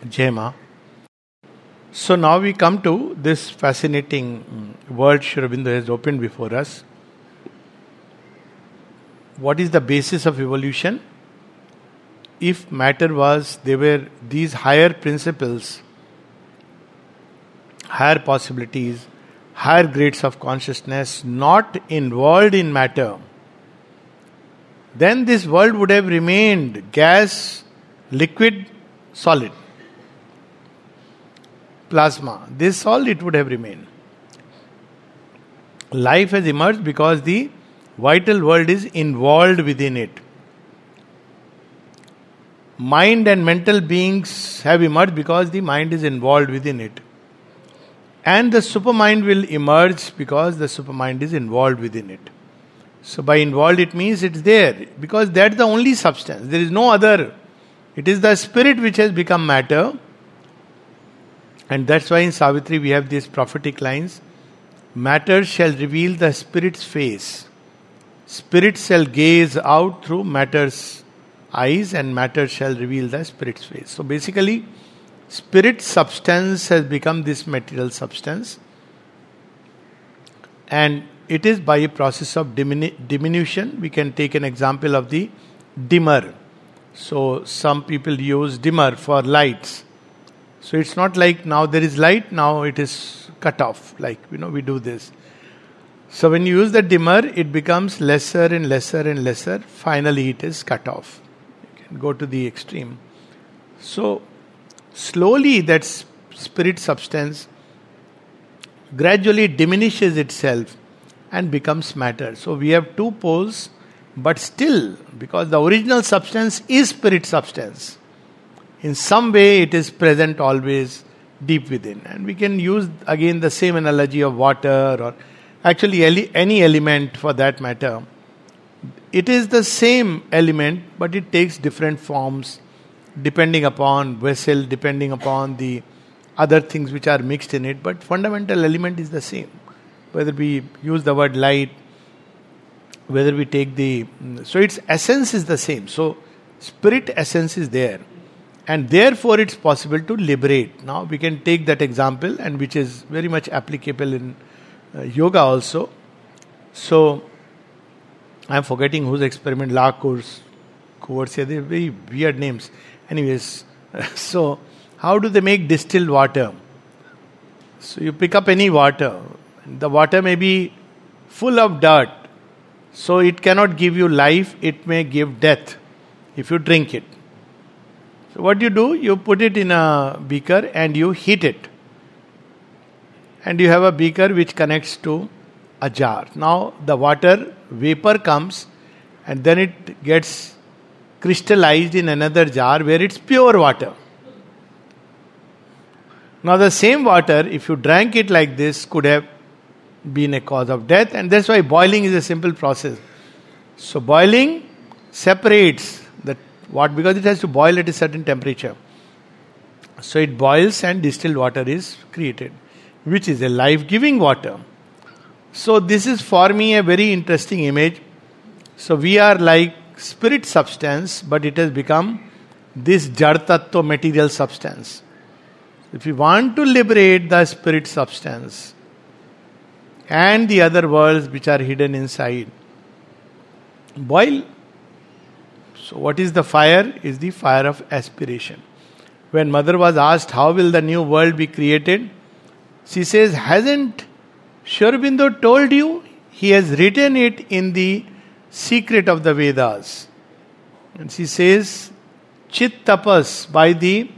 Jai Ma. So now we come to this fascinating world Sri Aurobindo has opened before us. What is the basis of evolution? If matter was, there were these higher principles, higher possibilities, higher grades of consciousness not involved in matter, then this world would have remained gas, liquid, solid. Plasma, this all it would have remained. Life has emerged because the vital world is involved within it. Mind and mental beings have emerged because the mind is involved within it. And the supermind will emerge because the supermind is involved within it. So by involved it means it's there, because that's the only substance. There is no other. It is the spirit which has become matter. And that's why in Savitri we have these prophetic lines. Matter shall reveal the spirit's face. Spirit shall gaze out through matter's eyes, and matter shall reveal the spirit's face. So basically, spirit substance has become this material substance. And it is by a process of diminution. We can take an example of the dimmer. So some people use dimmer for lights. So it's not like now there is light, now it is cut off. Like, we do this. So when you use the dimmer, it becomes lesser and lesser and lesser. Finally it is cut off. You can go to the extreme. So slowly that spirit substance gradually diminishes itself and becomes matter. So we have two poles, but still, because the original substance is spirit substance, in some way it is present always deep within. And we can use again the same analogy of water, or actually any element for that matter. It is the same element, but it takes different forms depending upon vessel, depending upon the other things which are mixed in it. But fundamental element is the same. Whether we use the word light, whether we take so its essence is the same. So spirit essence is there. And therefore it's possible to liberate. Now we can take that example, and which is very much applicable in yoga also. So I am forgetting whose experiment, La Course, they are very weird names. Anyways, so how do they make distilled water? So you pick up any water. The water may be full of dirt. So it cannot give you life, it may give death if you drink it. So what you do, you put it in a beaker and you heat it. And you have a beaker which connects to a jar. Now the water vapor comes and then it gets crystallized in another jar where it's pure water. Now the same water, if you drank it like this, could have been a cause of death, and that's why boiling is a simple process. So boiling separates because it has to boil at a certain temperature. So it boils and distilled water is created, which is a life-giving water. So this is for me a very interesting image. So we are like spirit substance, but it has become this Jad Tattva material substance. If we want to liberate the spirit substance and the other worlds which are hidden inside, boil. So what is the fire? Is the fire of aspiration. When mother was asked how will the new world be created, she says, hasn't Sri Aurobindo told you? He has written it in the secret of the Vedas. And she says, Chit tapas, by the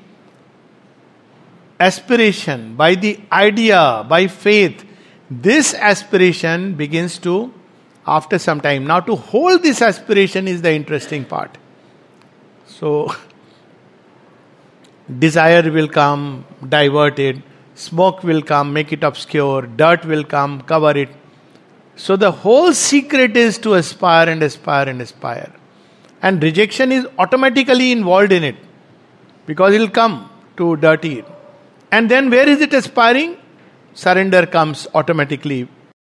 aspiration, by the idea, by faith, this aspiration begins to, after some time. Now to hold this aspiration is the interesting part. So desire will come, divert it. Smoke will come, make it obscure. Dirt will come, cover it. So the whole secret is to aspire and aspire and aspire. And rejection is automatically involved in it, because it will come to dirty it. And then where is it aspiring? Surrender comes automatically.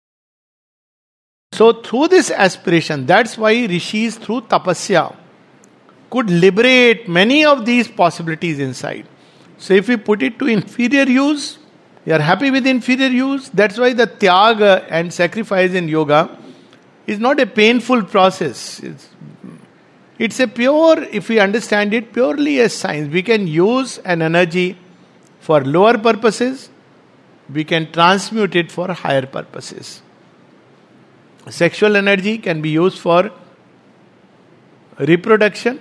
So through this aspiration, that's why rishis through tapasya could liberate many of these possibilities inside. So if we put it to inferior use, you are happy with inferior use. That's why the tyaga and sacrifice in yoga is not a painful process. It's a pure, if we understand it purely as science, we can use an energy for lower purposes, we can transmute it for higher purposes. Sexual energy can be used for reproduction,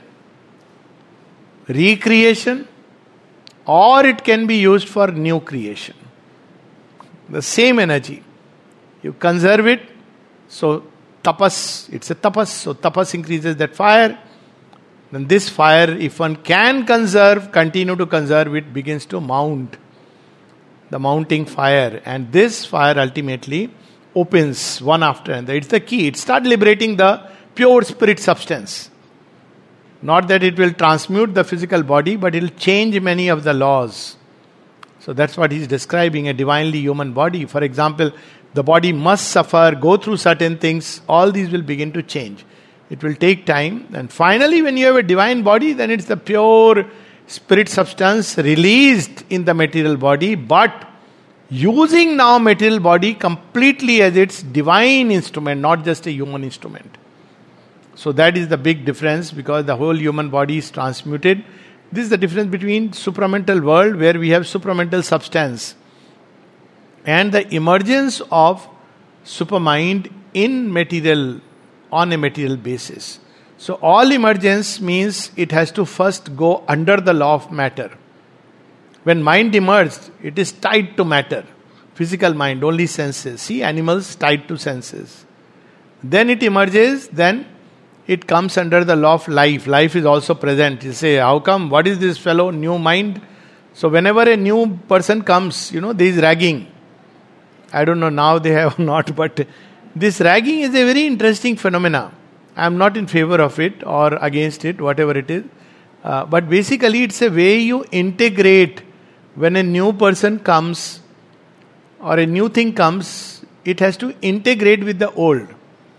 recreation, or it can be used for new creation. The same energy. You conserve it, so tapas, it's a tapas, so tapas increases that fire. Then this fire, if one can conserve, continue to conserve, it begins to mount. The mounting fire. And this fire ultimately opens one after another. It's the key. It starts liberating the pure spirit substance. Not that it will transmute the physical body, but it will change many of the laws. So that's what he's describing, a divinely human body. For example, the body must suffer, go through certain things. All these will begin to change. It will take time. And finally, when you have a divine body, then it's the pure spirit substance released in the material body, but using now material body completely as its divine instrument, not just a human instrument. So that is the big difference, because the whole human body is transmuted. This is the difference between supramental world, where we have supramental substance, and the emergence of supermind in material, on a material basis. So all emergence means it has to first go under the law of matter. When mind emerged, it is tied to matter. Physical mind, only senses. See, animals tied to senses. Then it emerges, then it comes under the law of life. Life is also present. You say, how come? What is this fellow? New mind? So whenever a new person comes, there is ragging. I don't know, now they have not, but this ragging is a very interesting phenomena. I am not in favor of it or against it, whatever it is. But basically it's a way you integrate. When a new person comes or a new thing comes, it has to integrate with the old.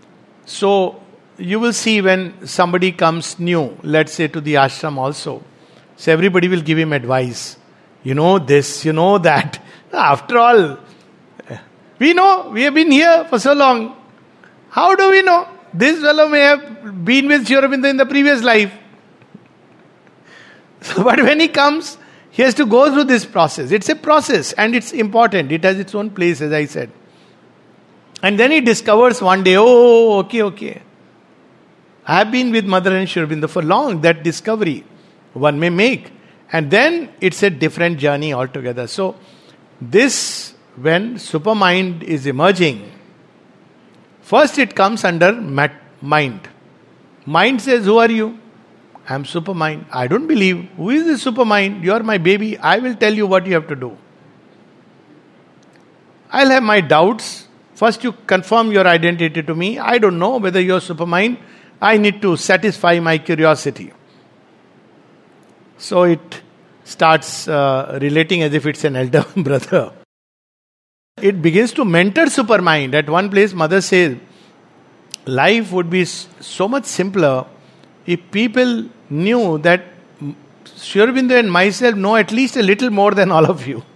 So you will see when somebody comes new, let's say to the ashram also, so everybody will give him advice. You know this, you know that. After all, we know, we have been here for so long. How do we know? This fellow may have been with Sri Aurobindo in the previous life. So, but when he comes, he has to go through this process. It's a process and it's important. It has its own place, as I said. And then he discovers one day, oh, okay. I have been with Mother and Sri Aurobindo for long. That discovery one may make. And then it's a different journey altogether. So, this, when supermind is emerging, first it comes under mind. Mind says, who are you? I am supermind. I don't believe. Who is this supermind? You are my baby. I will tell you what you have to do. I'll have my doubts. First you confirm your identity to me. I don't know whether you are supermind. I need to satisfy my curiosity. So it starts relating as if it's an elder brother. It begins to mentor supermind. At one place, Mother says, life would be so much simpler if people knew that Sri Aurobindo and myself know at least a little more than all of you.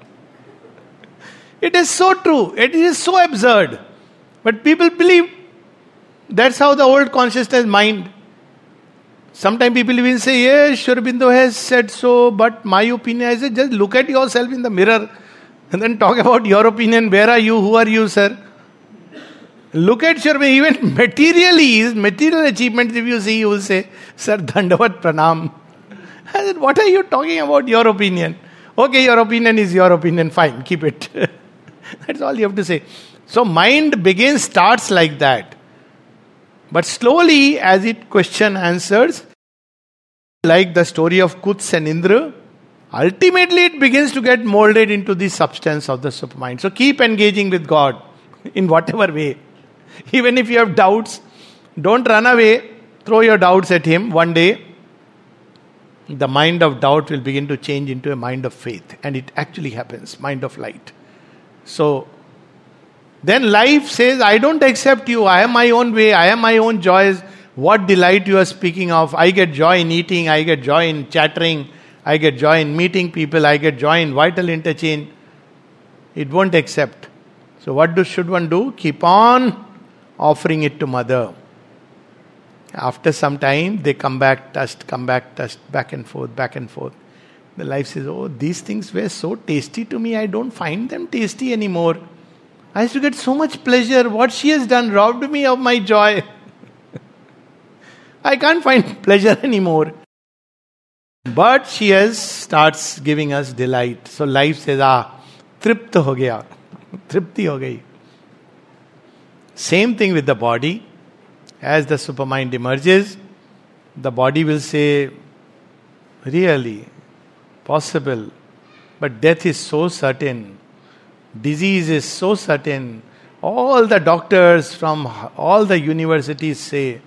It is so true. It is so absurd. But people believe. That's how the old consciousness mind. Sometimes people will say, yes, Sri Aurobindo has said so, but my opinion, I say, just look at yourself in the mirror and then talk about your opinion. Where are you? Who are you, sir? Look at Sri Aurobindo. Even materially, his material achievements, if you see, you will say, Sir, Dandavat Pranam. I said, what are you talking about? Your opinion. Okay, your opinion is your opinion. Fine, keep it. That's all you have to say. So mind starts like that. But slowly, as it question answers, like the story of Kuts and Indra, ultimately it begins to get molded into the substance of the supermind. So keep engaging with God in whatever way. Even if you have doubts, don't run away. Throw your doubts at Him. One day, the mind of doubt will begin to change into a mind of faith. And it actually happens. Mind of light. So, then life says, I don't accept you. I have my own way. I have my own joys. What delight you are speaking of. I get joy in eating. I get joy in chattering. I get joy in meeting people, I get joy in vital interchange. It won't accept. So what should one do? Keep on offering it to mother. After some time, they come back touched, back and forth, back and forth. The life says, oh, these things were so tasty to me, I don't find them tasty anymore. I used to get so much pleasure. What she has done robbed me of my joy. I can't find pleasure anymore. But she starts giving us delight. So life says, tripta ho gaya. Tripti ho gayi. Same thing with the body. As the supermind emerges, the body will say, really, possible. But death is so certain. Disease is so certain. All the doctors from all the universities say,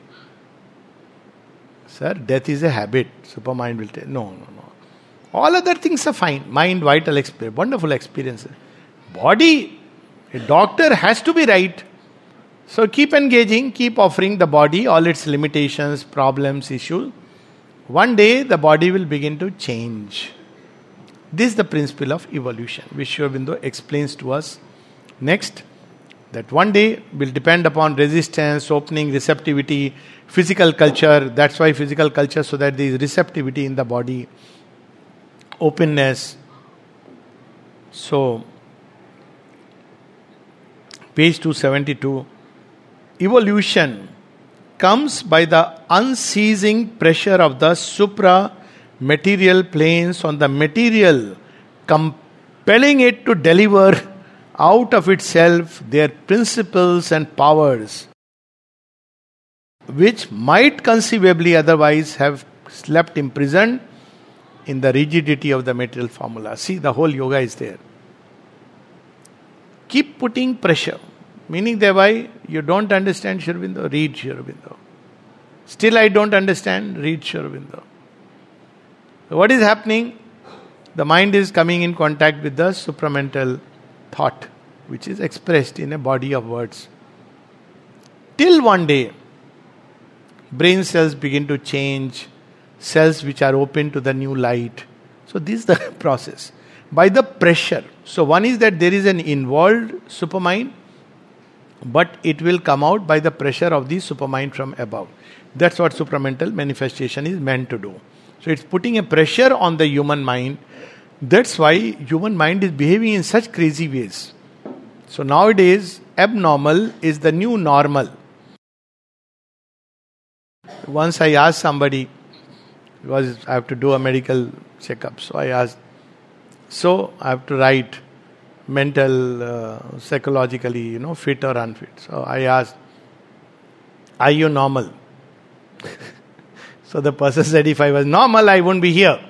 sir, death is a habit. Supermind will tell, no. All other things are fine. Mind, vital experience, wonderful experiences. Body, a doctor has to be right. So keep engaging, keep offering the body all its limitations, problems, issues. One day the body will begin to change. This is the principle of evolution, which Sri Aurobindo explains to us next. That one day will depend upon resistance, opening, receptivity, physical culture. That's why physical culture, so that there is receptivity in the body, openness. So, page 272. Evolution comes by the unceasing pressure of the supra-material planes on the material, compelling it to deliver out of itself their principles and powers, which might conceivably otherwise have slept imprisoned in the rigidity of the material formula. See, the whole yoga is there. Keep putting pressure. Meaning thereby, you don't understand Sri Aurobindo, read Sri Aurobindo. Still I don't understand, read Sri Aurobindo. So what is happening? The mind is coming in contact with the supramental thought, which is expressed in a body of words. Till one day, brain cells begin to change, cells which are open to the new light. So this is the process. By the pressure. So one is that there is an involved supermind, but it will come out by the pressure of the supermind from above. That's what supramental manifestation is meant to do. So it's putting a pressure on the human mind. That's why human mind is behaving in such crazy ways. So nowadays, abnormal is the new normal. Once I asked somebody, because I have to do a medical checkup, so I asked, so I have to write mental, psychologically, fit or unfit. So I asked, are you normal? So the person said, if I was normal, I wouldn't be here.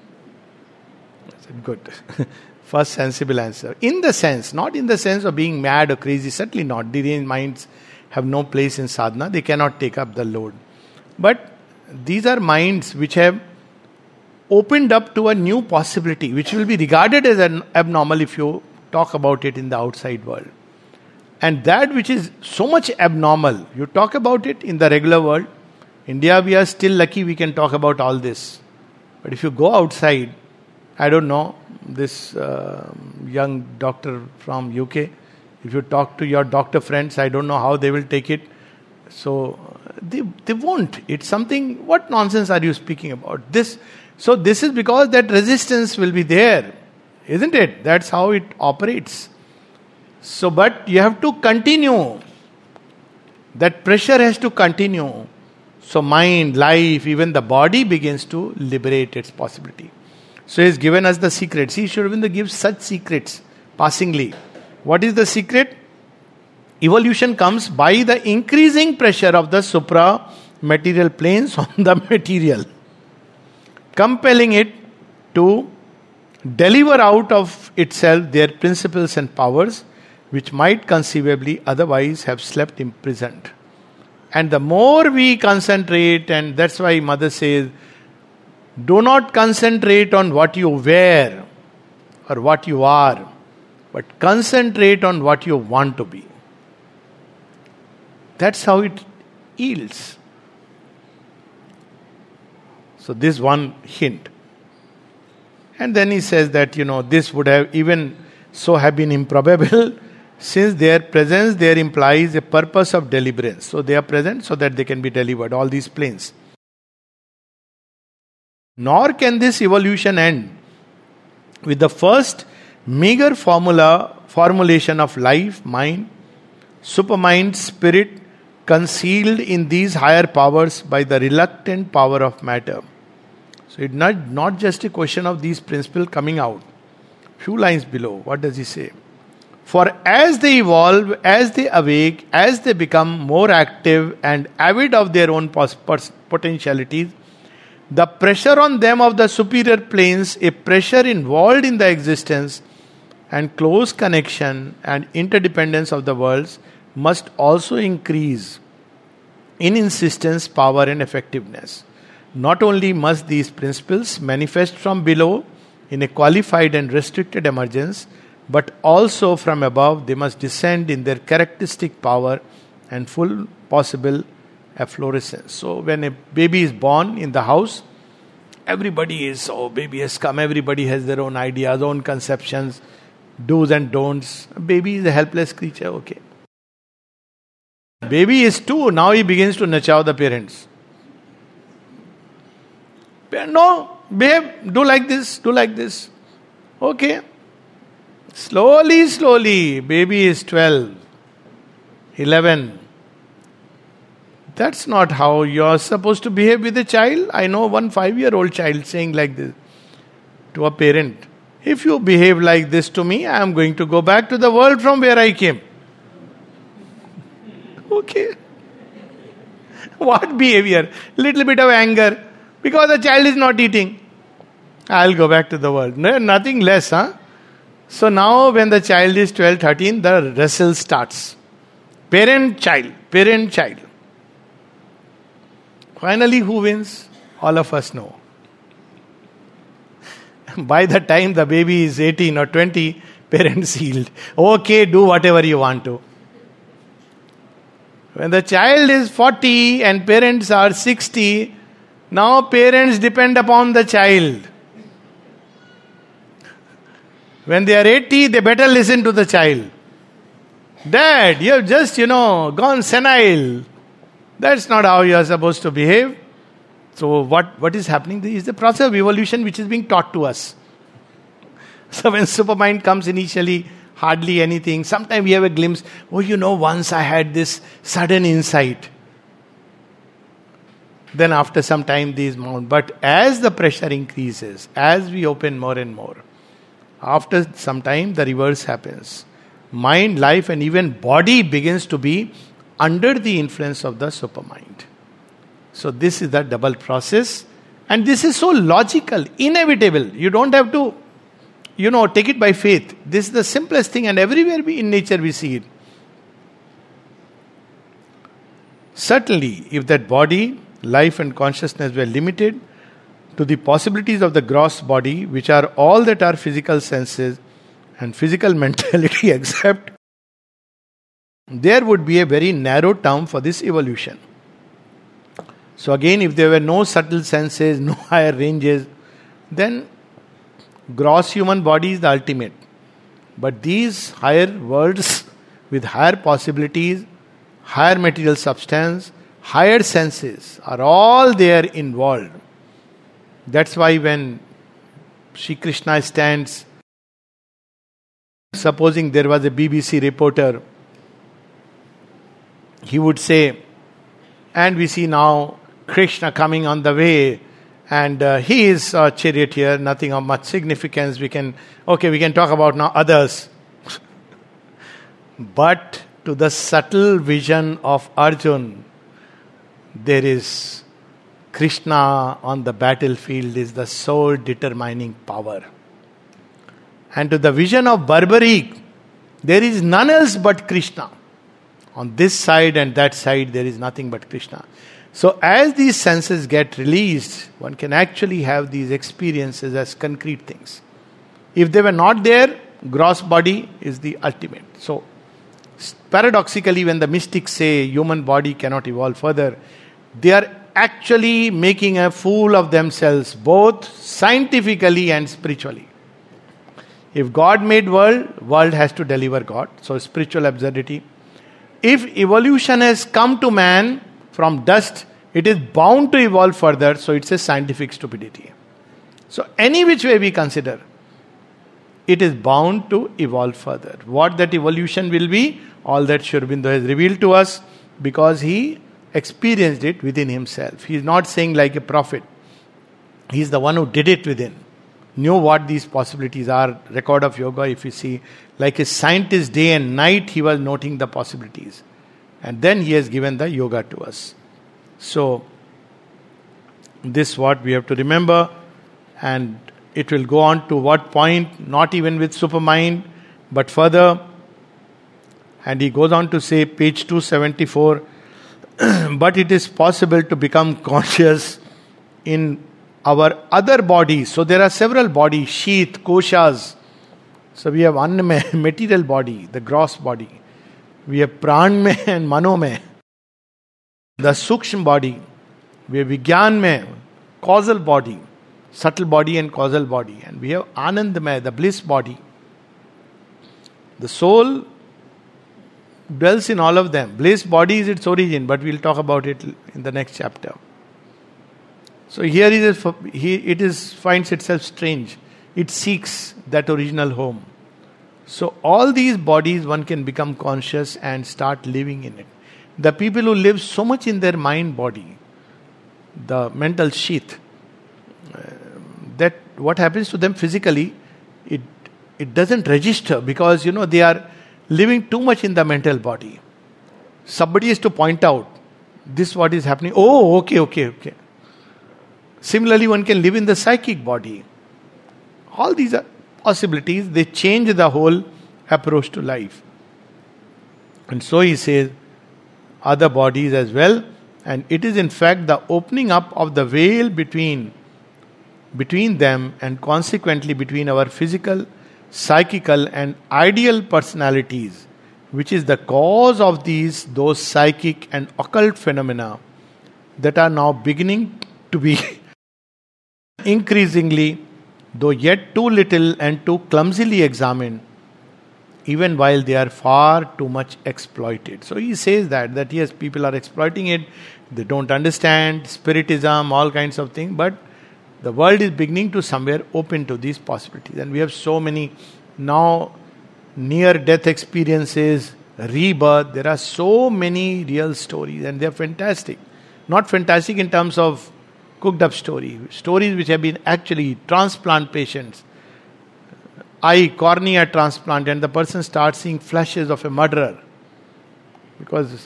I said, good. First sensible answer. In the sense, not in the sense of being mad or crazy, certainly not. Deranged minds have no place in sadhana. They cannot take up the load. But these are minds which have opened up to a new possibility, which will be regarded as an abnormal if you talk about it in the outside world. And that which is so much abnormal, you talk about it in the regular world. India, we are still lucky we can talk about all this. But if you go outside, I don't know, this young doctor from UK, if you talk to your doctor friends, I don't know how they will take it. So they won't. It's something, what nonsense are you speaking about? So this is because that resistance will be there. Isn't it? That's how it operates. So, but you have to continue. That pressure has to continue. So mind, life, even the body begins to liberate its possibility. So he's given us the secret. See, Sri Aurobindo gives such secrets passingly. What is the secret? Evolution comes by the increasing pressure of the supra-material planes on the material, compelling it to deliver out of itself their principles and powers, which might conceivably otherwise have slept imprisoned. And the more we concentrate, and that's why Mother says, do not concentrate on what you wear or what you are, but concentrate on what you want to be. That's how it yields. So this one hint. And then he says that, this would have even so have been improbable, since their presence there implies a purpose of deliverance. So they are present so that they can be delivered, all these planes. Nor can this evolution end with the first meager formulation of life, mind, supermind, spirit, concealed in these higher powers by the reluctant power of matter. So it's not just a question of these principles coming out. Few lines below, what does he say? For as they evolve, as they awake, as they become more active and avid of their own potentialities, the pressure on them of the superior planes, a pressure involved in the existence and close connection and interdependence of the worlds, must also increase in insistence, power, and effectiveness. Not only must these principles manifest from below in a qualified and restricted emergence, but also from above they must descend in their characteristic power and full possible efflorescence. So when a baby is born in the house, everybody is, baby has come, everybody has their own ideas, own conceptions, do's and don'ts. A baby is a helpless creature, okay. Baby is 2, now he begins to nurture the parents. No, babe, do like this. Okay. Slowly, baby is 12, 11. That's not how you're supposed to behave with a child. I know one 5-year-old child saying like this to a parent. If you behave like this to me, I am going to go back to the world from where I came. Okay. What behavior? Little bit of anger. Because the child is not eating. I'll go back to the world. No, nothing less, huh? So now when the child is 12, 13, the wrestle starts. Parent, child. Finally, who wins? All of us know. By the time the baby is 18 or 20, parents healed. Okay, do whatever you want to. When the child is 40 and parents are 60, now parents depend upon the child. When they are 80, they better listen to the child. Dad, you have just, gone senile. That's not how you are supposed to behave. So what is happening? This is the process of evolution which is being taught to us. So when supermind comes initially, hardly anything. Sometimes we have a glimpse. Once I had this sudden insight. Then after some time these mount. But as the pressure increases, as we open more and more, after some time the reverse happens. Mind, life and even body begins to be under the influence of the supermind. So this is the double process. And this is so logical, inevitable. You don't have to, take it by faith. This is the simplest thing and everywhere in nature we see it. Certainly, if that body, life and consciousness were limited to the possibilities of the gross body, which are all that are physical senses and physical mentality except, there would be a very narrow term for this evolution. So again, if there were no subtle senses, no higher ranges, then gross human body is the ultimate. But these higher worlds with higher possibilities, higher material substance, higher senses are all there involved. That's why when Sri Krishna stands, supposing there was a BBC reporter, he would say, and we see now Krishna coming on the way, and he is a charioteer, nothing of much significance. We can talk about now others. But to the subtle vision of Arjun, there is Krishna on the battlefield is the sole determining power. And to the vision of Barbaric, there is none else but Krishna. On this side and that side, there is nothing but Krishna. So as these senses get released, one can actually have these experiences as concrete things. If they were not there, gross body is the ultimate. So paradoxically, when the mystics say human body cannot evolve further, they are actually making a fool of themselves, both scientifically and spiritually. If God made world has to deliver God. So spiritual absurdity. If evolution has come to man from dust, it is bound to evolve further, so it's a scientific stupidity. So any which way we consider, it is bound to evolve further. What that evolution will be, all that Sri Aurobindo has revealed to us, because he experienced it within himself. He is not saying like a prophet. He is the one who did it within. Knew what these possibilities are. Record of yoga, if you see, like a scientist, day and night he was noting the possibilities. And then he has given the yoga to us. So, this what we have to remember. And it will go on to what point, not even with supermind, but further. And he goes on to say, page 274, but it is possible to become conscious in our other bodies. So there are several bodies, sheath, koshas. So we have Annamay, material body, the gross body. We have Pranmay and Manomay, the Sukshma body. We have Vigyanmay, causal body, subtle body and causal body. And we have Anandamay, the bliss body. The soul dwells in all of them. Bliss body is its origin, but we'll talk about it in the next chapter. So here it finds itself strange. It seeks that original home. So all these bodies one can become conscious and start living in it. The people who live so much in their mind body, the mental sheath, that what happens to them physically, it doesn't register, because they are living too much in the mental body. Somebody is to point out, this what is happening. Oh, okay. Similarly, one can live in the psychic body. All these are possibilities. They change the whole approach to life. And so he says, other bodies as well. And it is in fact the opening up of the veil between them, and consequently between our physical, psychical and ideal personalities, which is the cause of those psychic and occult phenomena that are now beginning to be increasingly, though yet too little and too clumsily examined, even while they are far too much exploited. So he says that yes, people are exploiting it, they don't understand, spiritism, all kinds of things, but the world is beginning to somewhere open to these possibilities. And we have so many now near-death experiences, rebirth. There are so many real stories, and they are fantastic. Not fantastic in terms of cooked up stories which have been actually transplant patients, cornea transplant, and the person starts seeing flashes of a murderer because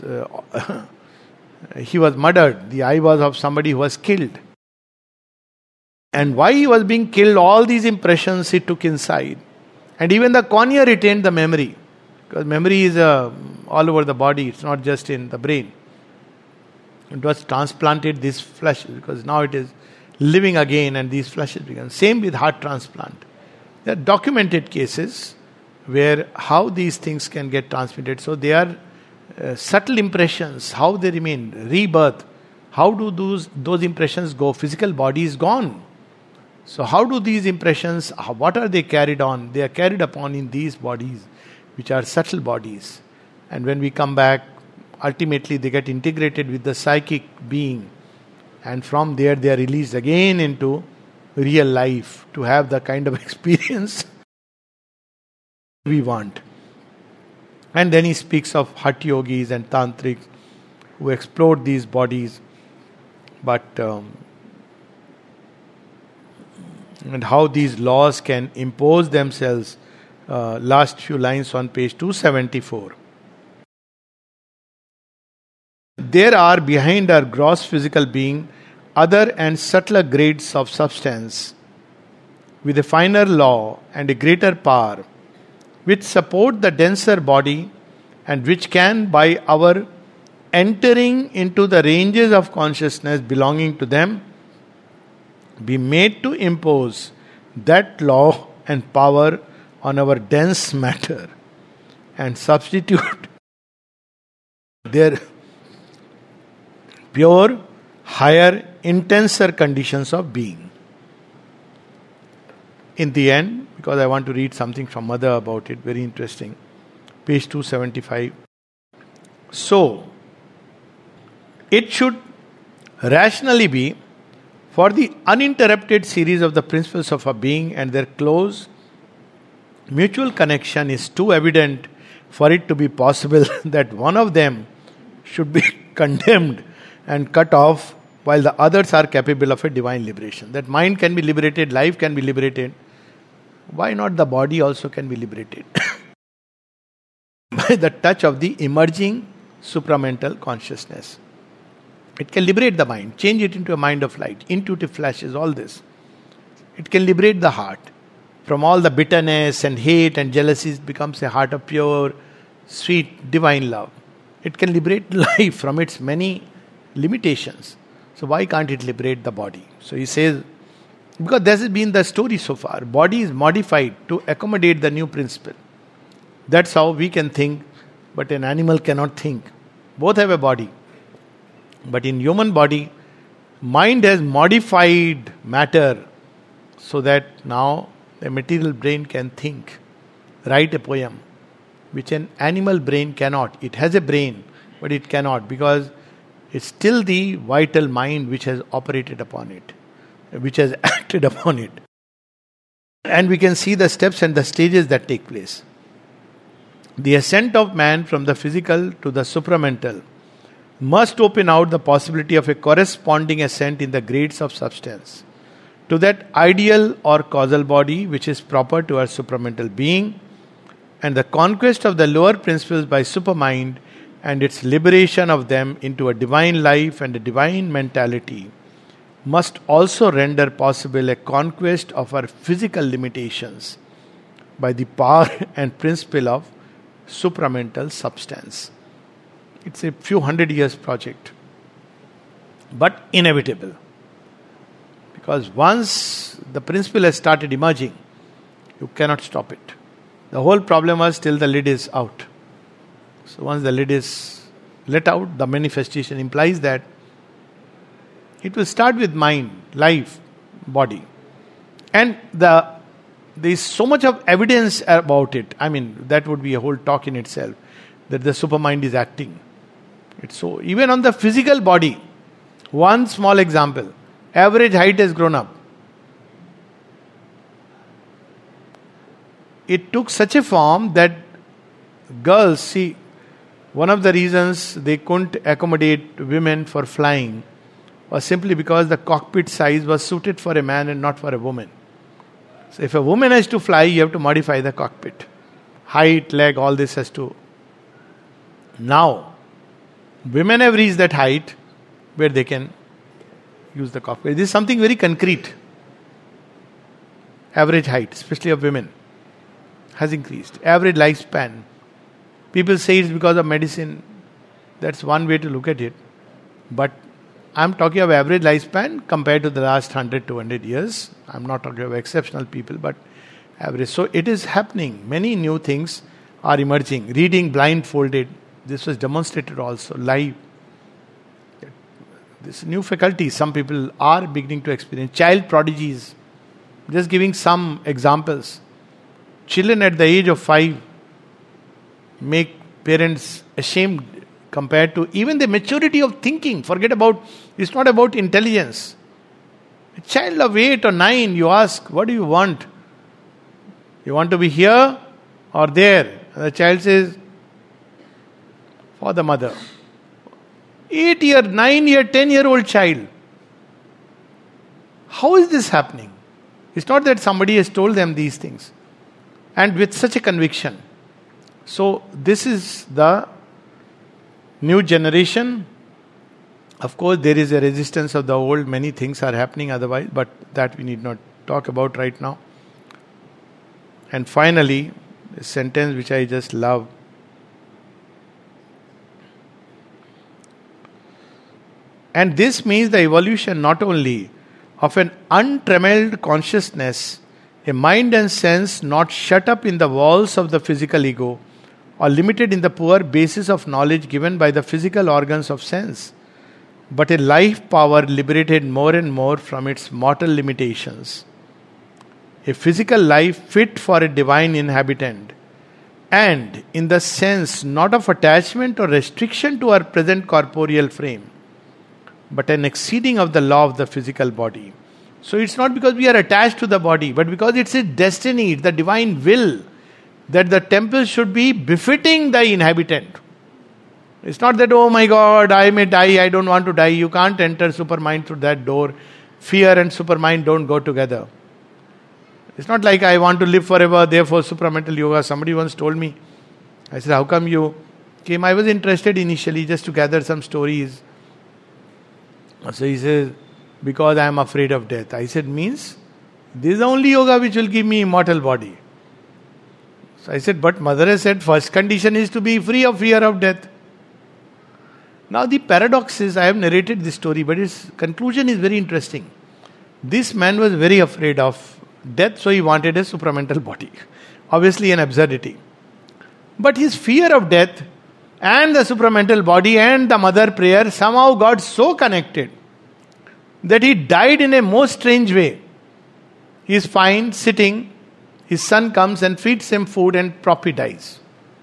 he was murdered. The eye was of somebody who was killed. And why he was being killed, all these impressions he took inside. And even the cornea retained the memory. Because memory is all over the body, it's not just in the brain. It was transplanted, this flesh, because now it is living again and these flashes become. Same with heart transplant. There are documented cases where how these things can get transmitted. So they are subtle impressions, how they remain, rebirth. How do those impressions go? Physical body is gone. So how do these impressions, what are they carried on? They are carried upon in these bodies, which are subtle bodies. And when we come back, ultimately they get integrated with the psychic being. And from there they are released again into real life to have the kind of experience we want. And then he speaks of Hatha yogis and tantrics who explored these bodies, but and how these laws can impose themselves. Last few lines on page 274. There are behind our gross physical being other and subtler grades of substance with a finer law and a greater power, which support the denser body and which can, by our entering into the ranges of consciousness belonging to them, be made to impose that law and power on our dense matter and substitute their pure, higher, intenser conditions of being. In the end, because I want to read something from Mother about it, very interesting. Page 275. So, it should rationally be for the uninterrupted series of the principles of a being, and their close mutual connection is too evident for it to be possible that one of them should be condemned and cut off while the others are capable of a divine liberation. That mind can be liberated, life can be liberated. Why not the body also can be liberated? By the touch of the emerging supramental consciousness. It can liberate the mind, change it into a mind of light, intuitive flashes, all this. It can liberate the heart. From all the bitterness and hate and jealousies, it becomes a heart of pure, sweet, divine love. It can liberate life from its many limitations. So why can't it liberate the body? So he says, because this has been the story so far. Body is modified to accommodate the new principle. That's how we can think, but an animal cannot think. Both have a body. But in human body, mind has modified matter so that now the material brain can think, write a poem, which an animal brain cannot. It has a brain, but it cannot, because it's still the vital mind which has operated upon it, which has acted upon it. And we can see the steps and the stages that take place. The ascent of man from the physical to the supramental must open out the possibility of a corresponding ascent in the grades of substance to that ideal or causal body which is proper to our supramental being, and the conquest of the lower principles by supermind and its liberation of them into a divine life and a divine mentality must also render possible a conquest of our physical limitations by the power and principle of supramental substance. It's a few hundred years project, but inevitable. Because once the principle has started emerging, you cannot stop it. The whole problem was till the lid is out. So once the lid is let out, the manifestation implies that it will start with mind, life, body. And there is so much of evidence about it. I mean, that would be a whole talk in itself, that the supermind is acting. It's so, even on the physical body, one small example, average height has grown up. It took such a form that girls, see, one of the reasons they couldn't accommodate women for flying was simply because the cockpit size was suited for a man and not for a woman. So if a woman has to fly, you have to modify the cockpit. Height, leg, all this has to. Now, women have reached that height where they can use the cockpit. This is something very concrete. Average height, especially of women, has increased. Average lifespan. People say it's because of medicine. That's one way to look at it. But I'm talking of average lifespan compared to the last 100, 200 years. I'm not talking of exceptional people, but average. So it is happening. Many new things are emerging. Reading blindfolded. This was demonstrated also live. This new faculty, some people are beginning to experience. Child prodigies. Just giving some examples. Children at the age of 5 make parents ashamed compared to even the maturity of thinking. Forget about, it's not about intelligence. A child of 8 or 9, you ask, what do you want? You want to be here or there? And the child says, for the mother. 8-year, 9-year, 10-year-old child. How is this happening? It's not that somebody has told them these things. And with such a conviction. So this is the new generation. Of course, there is a resistance of the old. Many things are happening otherwise, but that we need not talk about right now. And finally, a sentence which I just love. And this means the evolution not only of an untrammeled consciousness, a mind and sense not shut up in the walls of the physical ego or limited in the poor basis of knowledge given by the physical organs of sense, but a life power liberated more and more from its mortal limitations. A physical life fit for a divine inhabitant, and in the sense not of attachment or restriction to our present corporeal frame, but an exceeding of the law of the physical body. So it's not because we are attached to the body, but because it's a destiny, it's the divine will that the temple should be befitting the inhabitant. It's not that, oh my God, I may die, I don't want to die. You can't enter supermind through that door. Fear and supermind don't go together. It's not like I want to live forever, therefore supramental yoga. Somebody once told me, I said, how come you came? I was interested initially just to gather some stories. So he says, because I am afraid of death. I said, means? This is the only yoga which will give me immortal body. So I said, but Mother has said first condition is to be free of fear of death. Now the paradox is, I have narrated this story, but its conclusion is very interesting. This man was very afraid of death, so he wanted a supramental body. Obviously an absurdity. But his fear of death and the supramental body and the mother prayer somehow got so connected that he died in a most strange way. He is fine, sitting, his son comes and feeds him food and prop he dies.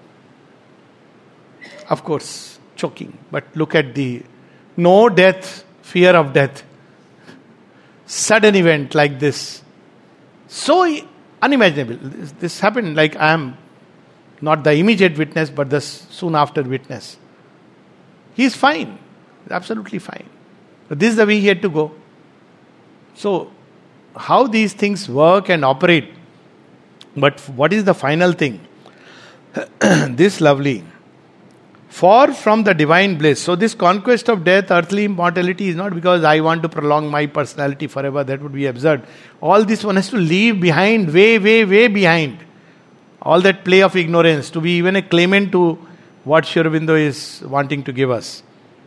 Of course, choking. But look at the no death, fear of death. Sudden event like this. So unimaginable. This happened like I am not the immediate witness, but the soon after witness. He is fine. Absolutely fine. So this is the way he had to go. So, how these things work and operate. But what is the final thing? This lovely. For from the divine bliss. So this conquest of death, earthly immortality is not because I want to prolong my personality forever. That would be absurd. All this one has to leave behind, way, way, way behind. All that play of ignorance, to be even a claimant to what Sri Aurobindo is wanting to give us.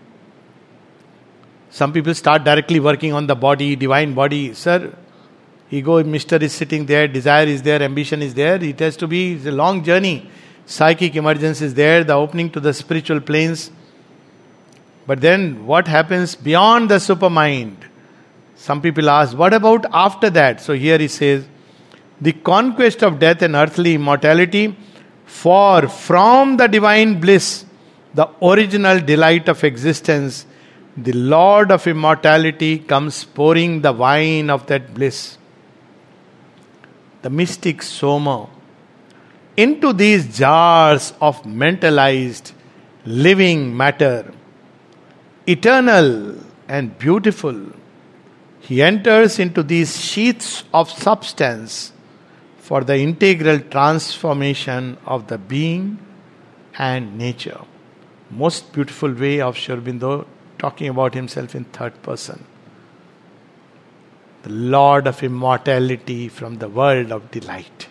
Some people start directly working on the body, divine body. Sir, ego, Mr. is sitting there, desire is there, ambition is there. It has to be a long journey. Psychic emergence is there, the opening to the spiritual planes. But then what happens beyond the supermind? Some people ask, what about after that? So here he says, the conquest of death and earthly immortality, for from the divine bliss, the original delight of existence, the Lord of immortality comes pouring the wine of that bliss. The mystic Soma into these jars of mentalized living matter, eternal and beautiful, he enters into these sheaths of substance for the integral transformation of the being and nature. Most beautiful way of Sri Aurobindo talking about himself in third person. The Lord of immortality from the world of delight.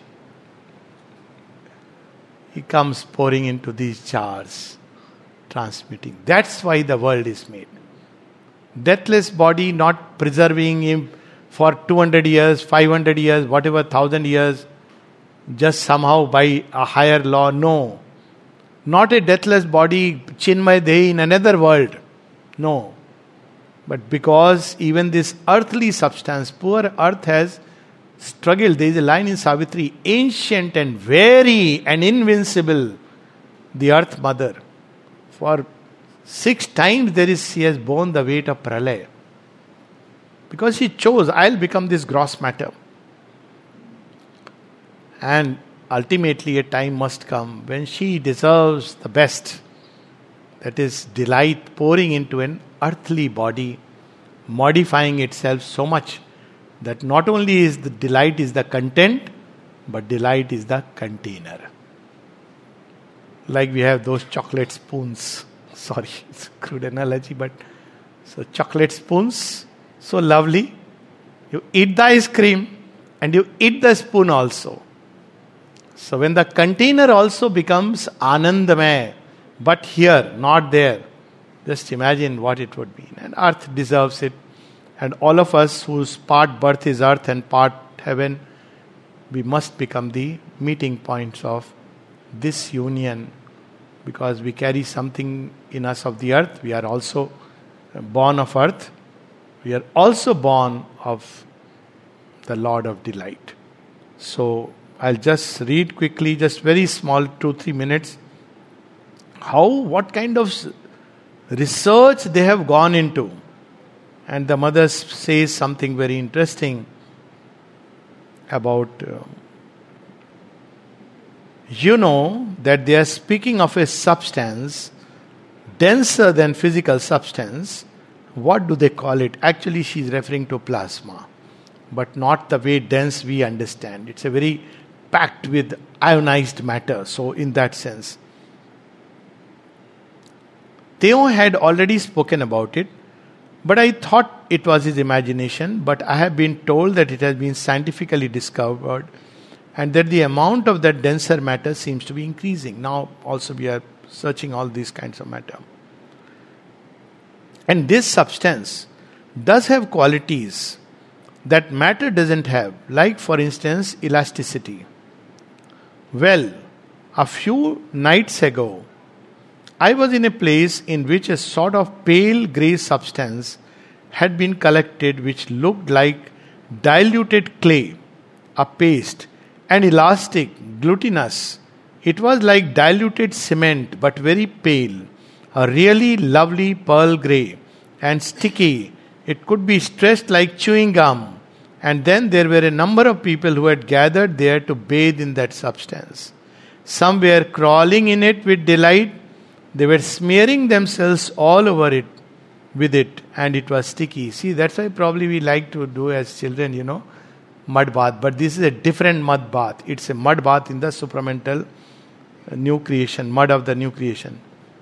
He comes pouring into these jars, transmitting. That's why the world is made. Deathless body, not preserving him for 200 years, 500 years, whatever, 1000 years, just somehow by a higher law. No. Not a deathless body, Chinmay Dehi in another world. No. But because even this earthly substance, poor earth has struggled. There is a line in Savitri, ancient and very and invincible, the earth mother. For 6 times she has borne the weight of pralaya. Because she chose, I'll become this gross matter. And ultimately a time must come when she deserves the best. That is delight pouring into an earthly body, modifying itself so much that not only is the delight is the content, but delight is the container. Like we have those chocolate spoons. Sorry, it's a crude analogy, but so chocolate spoons, so lovely. You eat the ice cream and you eat the spoon also. So when the container also becomes Anandamaya, but here, not there, just imagine what it would be. And earth deserves it. And all of us whose part birth is earth and part heaven, we must become the meeting points of this union, because we carry something in us of the earth. We are also born of earth, we are also born of the Lord of delight. So I'll just read quickly, just very small, 2-3 minutes, what kind of research they have gone into. And the mother says something very interesting about, that they are speaking of a substance denser than physical substance. What do they call it? Actually, she is referring to plasma, but not the way dense we understand. It's a very packed with ionized matter. So in that sense, Theo had already spoken about it, but I thought it was his imagination. But I have been told that it has been scientifically discovered, and that the amount of that denser matter seems to be increasing. Now also we are searching all these kinds of matter. And this substance does have qualities that matter doesn't have, like for instance elasticity. Well, a few nights ago, I was in a place in which a sort of pale grey substance had been collected which looked like diluted clay, a paste, and elastic, glutinous. It was like diluted cement but very pale, a really lovely pearl grey and sticky. It could be stretched like chewing gum. And then there were a number of people who had gathered there to bathe in that substance. Some were crawling in it with delight. They were smearing themselves all over it with it, and it was sticky. See, that's why probably we like to do as children, mud bath. But this is a different mud bath. It's a mud bath in the supramental new creation, mud of the new creation.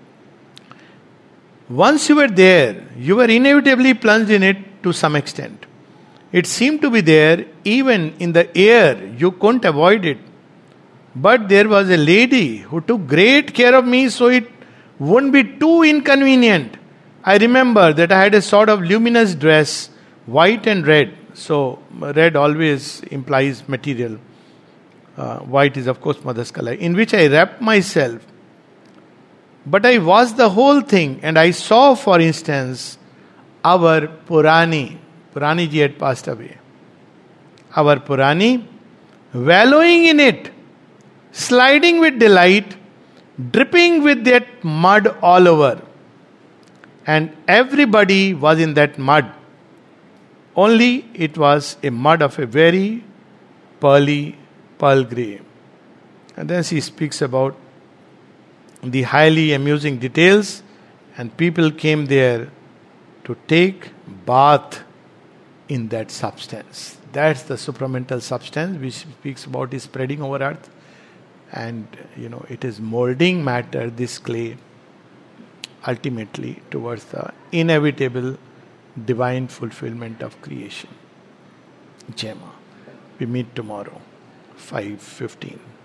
Once you were there, you were inevitably plunged in it to some extent. It seemed to be there even in the air. You couldn't avoid it. But there was a lady who took great care of me so it wouldn't be too inconvenient. I remember that I had a sort of luminous dress, white and red. So red always implies material. White is of course mother's color. In which I wrapped myself. But I was the whole thing, and I saw, for instance, our Purani. Purani ji had passed away. Our Purani, wallowing in it, sliding with delight, dripping with that mud all over. And everybody was in that mud. Only it was a mud of a very pearl grey. And then she speaks about the highly amusing details, and people came there to take bath in that substance. That's the supramental substance which speaks about is spreading over earth, and it is molding matter, this clay, ultimately towards the inevitable divine fulfillment of creation. Jema. We meet tomorrow, 5:15.